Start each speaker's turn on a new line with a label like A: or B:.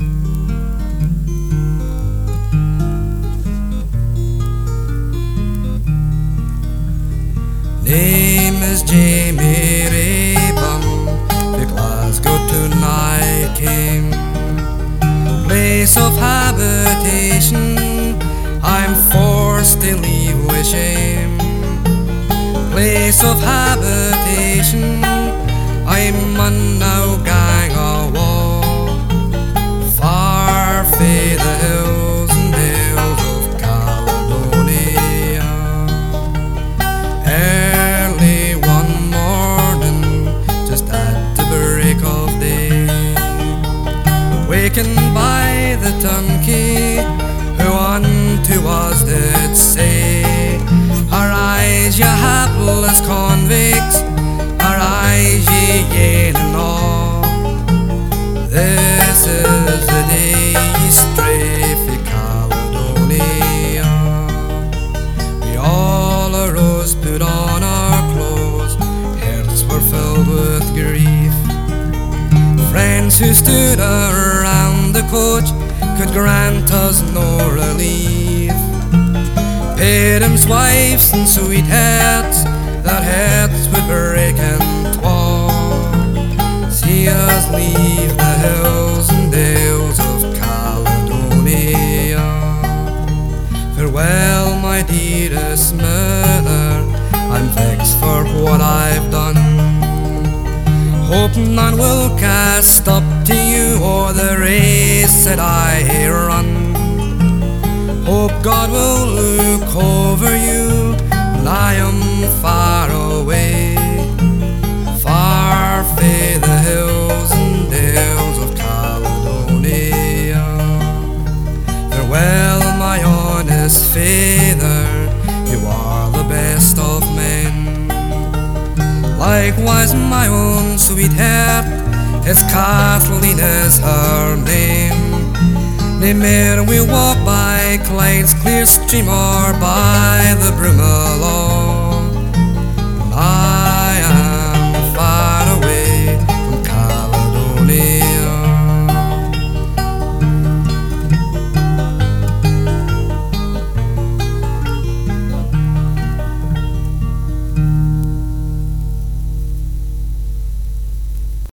A: Name is Jamie Raybon, the Glasgow tonight came. Place of habitation, I'm forced to leave with shame. Place of habitation, I mun now gang awa, far fae the hills and dales of Caledonia. Early one morning, just at the break of day, wakened by the turnkey, who unto us did say, "Arise, ye hapless convicts, arise, ye ane and all. This is the day ye stray frae Caledonia." We all arose, put on our clothes, hearts were filled with grief. Friends who stood around the coach could grant us no relief. Parents, wives, and sweethearts, their hearts would break in twain. See us leave the hills and dales of Caledonia. Farewell, my dearest mother, I'm vexed for what I've done. Hope none will cast up to you o'er the race that I run. Hope God will look over you when I am far away, far fae the hills and dales of Caledonia. Farewell, my honest father, you are the best of men. Likewise my own sweetheart, it's Kathleen is her name. Nae mair we walk by Clyde's clear stream or by